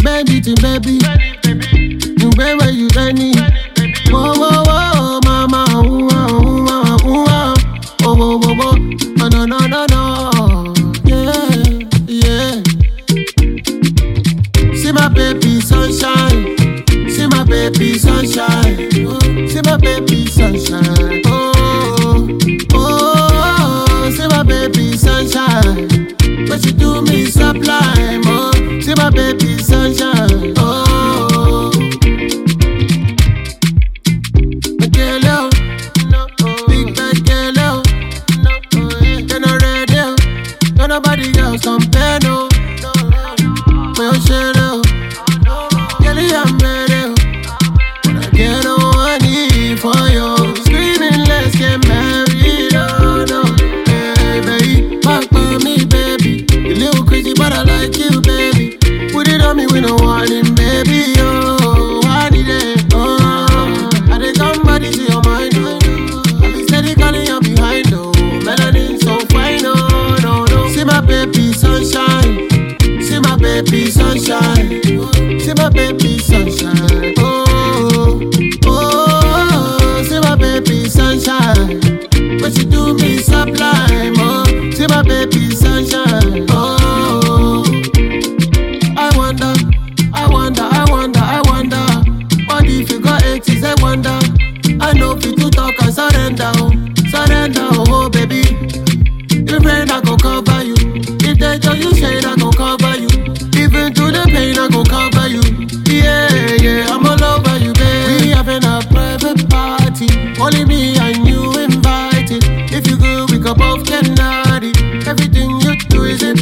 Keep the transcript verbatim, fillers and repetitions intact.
bend it, baby. You bend where you any. Whoa, whoa, whoa, mama. Ooh, ooh, ooh, ooh, oh, whoa, whoa, whoa. No, no, no, no, no. Yeah, yeah. See my baby sunshine. See my baby sunshine. Oh, see my baby sunshine. Oh, oh, see my baby sunshine. But you do me sublime. Oh, see my baby sunshine. Oh, my girl, oh, big bad girl, oh, you're not ready, oh, no nobody else compare, no. For your shit, oh, girl, I'm ready, oh, but I get on one knee for you. Screaming, let's get married, oh no. Hey, baby, back by me, baby. You little crazy, but I like you, baby. Put it on me with no warning, baby, oh, I need it, oh. I did somebody to your mind, oh. I be steady calling you behind, oh. Melanin so fine, oh, no, no. See my baby sunshine. See my baby sunshine. See my baby sunshine. Oh, oh, oh, see my baby sunshine. But you do me sublime. Oh, see my baby sunshine. Oh, I wonder, I wonder, I wonder, I wonder. What if you got eighties? I wonder. I know if you talk and surrender, oh, surrender, oh, baby. If rain, I go cover you. If they tell you shade, I go cover you. Even through the pain, I go cover you. Yeah, yeah, I'm all over you, baby. We having a private party. Only me and you invited. If you good, we can both get naughty. Everything you do is a